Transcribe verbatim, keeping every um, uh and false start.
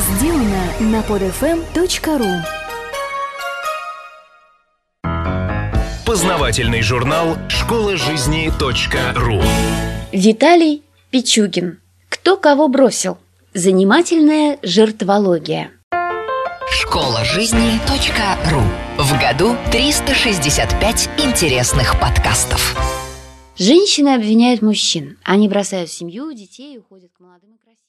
Сделано на подфм точка ру. Познавательный журнал школа жизни точка ру. Виталий Пичугин. Кто кого бросил? Занимательная жертвология. школа жизни точка ру. В году триста шестьдесят пять интересных подкастов. Женщины обвиняют мужчин. Они бросают семью, детей и уходят к молодым и красивым.